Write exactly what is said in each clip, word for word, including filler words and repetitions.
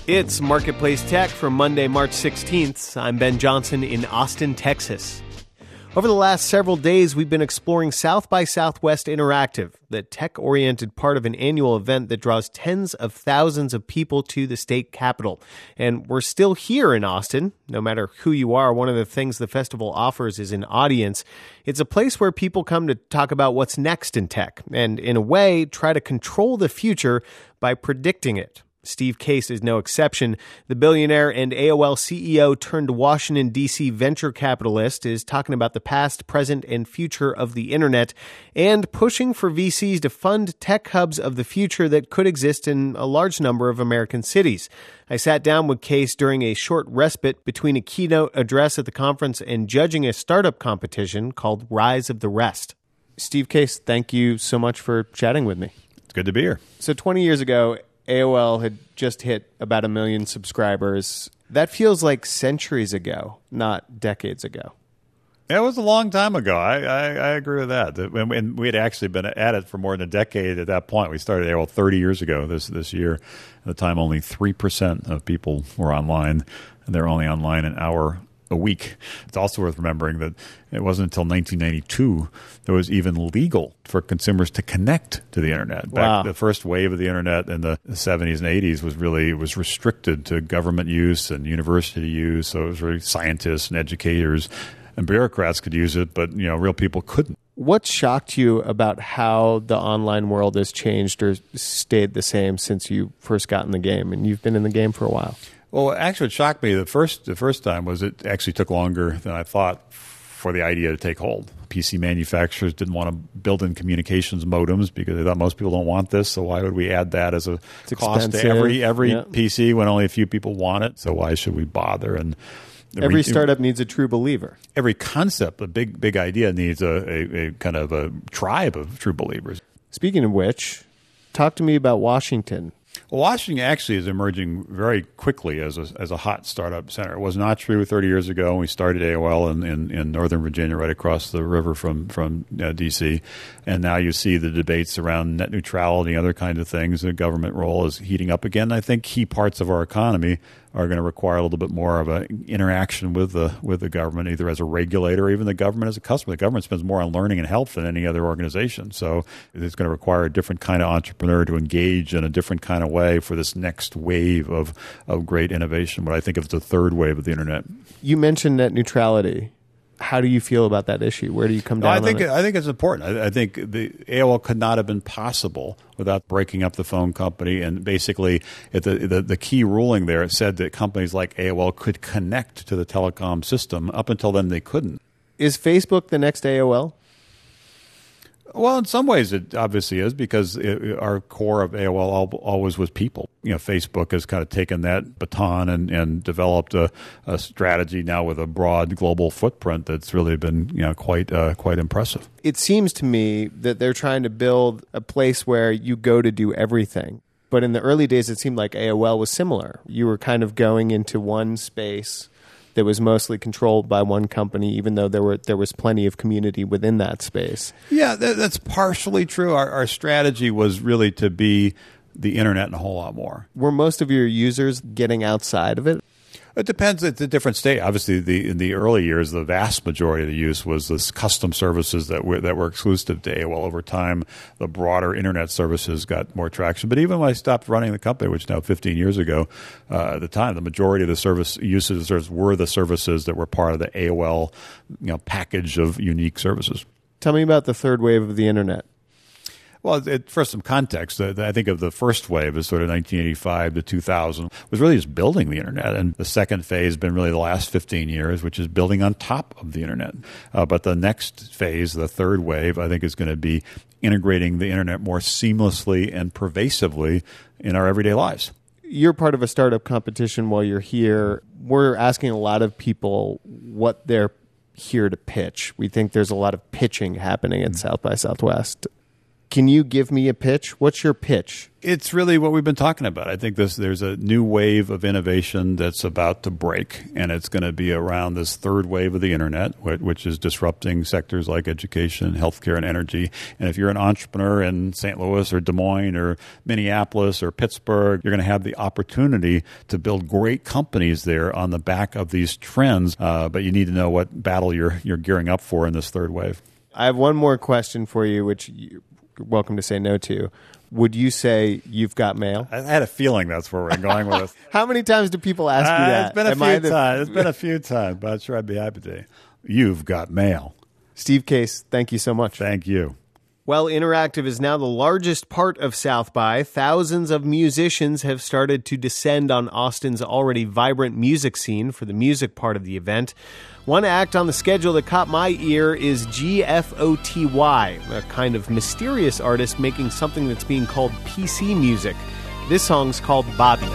It's Marketplace Tech for Monday, March sixteenth. I'm Ben Johnson in Austin, Texas. Over the last several days, we've been exploring South by Southwest Interactive, the tech-oriented part of an annual event that draws tens of thousands of people to the state capitol. And we're still here in Austin. No matter who you are, one of the things the festival offers is an audience. It's a place where people come to talk about what's next in tech, and in a way, try to control the future by predicting it. Steve Case is no exception. The billionaire and A O L C E O turned Washington, D C venture capitalist is talking about the past, present, and future of the internet and pushing for V Cs to fund tech hubs of the future that could exist in a large number of American cities. I sat down with Case during a short respite between a keynote address at the conference and judging a startup competition called Rise of the Rest. Steve Case, thank you so much for chatting with me. It's good to be here. So twenty years ago, A O L had just hit about a million subscribers. That feels like centuries ago, not decades ago. It was a long time ago. I, I, I agree with that. And we had actually been at it for more than a decade at that point. We started A O L thirty years ago this, this year. At the time, only three percent of people were online, and they're only online an hour a week. It's also worth remembering that it wasn't until nineteen ninety-two that it was even legal for consumers to connect to the internet. Back Wow. The first wave of the internet in the seventies and eighties was really was restricted to government use and university use. So it was really scientists and educators and bureaucrats could use it, but you know, real people couldn't. What shocked you about how the online world has changed or stayed the same since you first got in the game? And you've been in the game for a while. Well, actually, what shocked me the first the first time was it actually took longer than I thought for the idea to take hold. P C manufacturers didn't want to build in communications modems because they thought most people don't want this, so why would we add that as a It's cost expensive. to every every Yeah. P C when only a few people want it? So why should we bother? And Every startup needs a true believer. every concept, a big big idea needs a, a, a kind of a tribe of true believers. Speaking of which, talk to me about Washington. Well, Washington actually is emerging very quickly as a, as a hot startup center. It was not true thirty years ago when we started A O L in, in, in Northern Virginia, right across the river from, from uh, D C. And now you see the debates around net neutrality and other kinds of things. The government role is heating up again. I think key parts of our economy are going to require a little bit more of an interaction with the with the government, either as a regulator or even the government as a customer. The government spends more on learning and health than any other organization. So it's going to require a different kind of entrepreneur to engage in a different kind of way for this next wave of, of great innovation, what I think of the third wave of the internet. You mentioned net neutrality. How do you feel about that issue? Where do you come No, down I think on it? I think it's important. I, I think the A O L could not have been possible without breaking up the phone company. And basically, at the, the the key ruling there, it said that companies like A O L could connect to the telecom system. Up until then, they couldn't. Is Facebook the next A O L? Well, in some ways, it obviously is because it, our core of A O L al- always was people. You know, Facebook has kind of taken that baton and, and developed a, a strategy now with a broad global footprint that's really been, you know, quite uh, quite impressive. It seems to me that they're trying to build a place where you go to do everything. But in the early days, it seemed like A O L was similar. You were kind of going into one space that was mostly controlled by one company, even though there were there was plenty of community within that space. Yeah, that, that's partially true. Our, our strategy was really to be the internet and a whole lot more. Were most of your users getting outside of it? It depends. It's a different state. Obviously, the, in the early years, the vast majority of the use was this custom services that were that were exclusive to A O L. Over time, the broader internet services got more traction. But even when I stopped running the company, which now fifteen years ago, uh, at the time, the majority of the service uses of the service were the services that were part of the A O L, you know, package of unique services. Tell me about the third wave of the internet. Well, it, for some context, uh, I think of the first wave as sort of nineteen eighty-five to two thousand was really just building the internet. And the second phase has been really the last fifteen years, which is building on top of the internet. Uh, but the next phase, the third wave, I think is going to be integrating the internet more seamlessly and pervasively in our everyday lives. You're part of a startup competition while you're here. We're asking a lot of people what they're here to pitch. We think there's a lot of pitching happening at mm-hmm. South by Southwest. Can you give me a pitch? What's your pitch? It's really what we've been talking about. I think this there's a new wave of innovation that's about to break, and it's going to be around this third wave of the internet, which is disrupting sectors like education, healthcare, and energy. And if you're an entrepreneur in Saint Louis or Des Moines or Minneapolis or Pittsburgh, you're going to have the opportunity to build great companies there on the back of these trends. Uh, but you need to know what battle you're you're gearing up for in this third wave. I have one more question for you, which you're welcome to say no to. Would you say you've got mail? I had a feeling that's where we're going with this. How many times do people ask you that? Uh, it's been a Am few the... times. It's been a few times, but I'm sure I'd be happy to. You've got mail. Steve Case, thank you so much. Thank you. Well, Interactive is now the largest part of South by. Thousands of musicians have started to descend on Austin's already vibrant music scene for the music part of the event. One act on the schedule that caught my ear is G F O T Y, a kind of mysterious artist making something that's being called P C music. This song's called Bobby.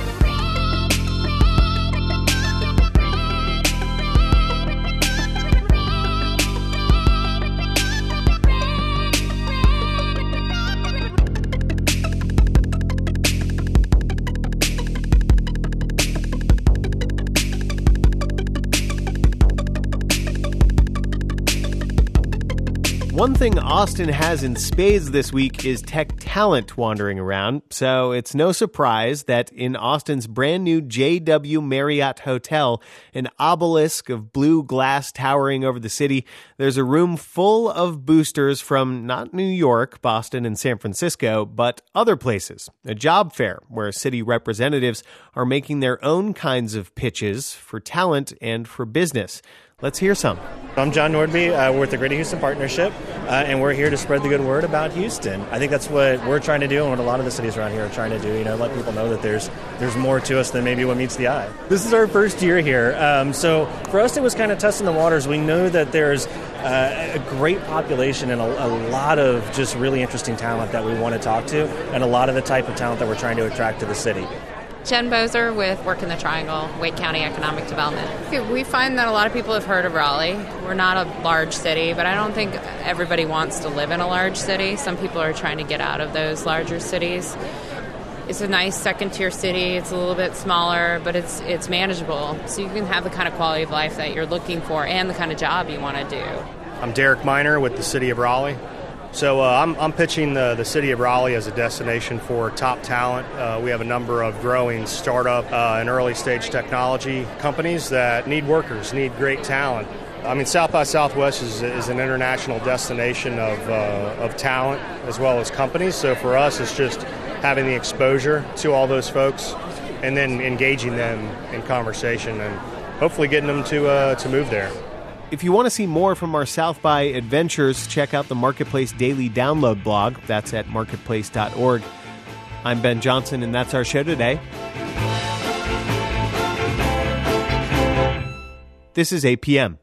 One thing Austin has in spades this week is tech talent wandering around, so it's no surprise that in Austin's brand new J W Marriott Hotel, an obelisk of blue glass towering over the city, there's a room full of boosters from not New York, Boston, and San Francisco, but other places. A job fair where city representatives are making their own kinds of pitches for talent and for business. Let's hear some. I'm John Nordby. Uh, we're with the Greater Houston Partnership, uh, and we're here to spread the good word about Houston. I think that's what we're trying to do and what a lot of the cities around here are trying to do, you know, let people know that there's there's more to us than maybe what meets the eye. This is our first year here, um, so for us it was kind of testing the waters. We know that there's uh, a great population and a, a lot of just really interesting talent that we want to talk to, and a lot of the type of talent that we're trying to attract to the city. Jen Bozer with Work in the Triangle, Wake County Economic Development. We find that a lot of people have heard of Raleigh. We're not a large city, but I don't think everybody wants to live in a large city. Some people are trying to get out of those larger cities. It's a nice second-tier city. It's a little bit smaller, but it's it's manageable. So you can have the kind of quality of life that you're looking for and the kind of job you want to do. I'm Derek Miner with the City of Raleigh. So uh, I'm, I'm pitching the, the City of Raleigh as a destination for top talent. Uh, we have a number of growing startup uh, and early-stage technology companies that need workers, need great talent. I mean, South by Southwest is, is an international destination of, uh, of talent as well as companies. So for us, it's just having the exposure to all those folks and then engaging them in conversation and hopefully getting them to uh, to move there. If you want to see more from our South by adventures, check out the Marketplace Daily Download blog. That's at marketplace dot org. I'm Ben Johnson, and that's our show today. This is A P M.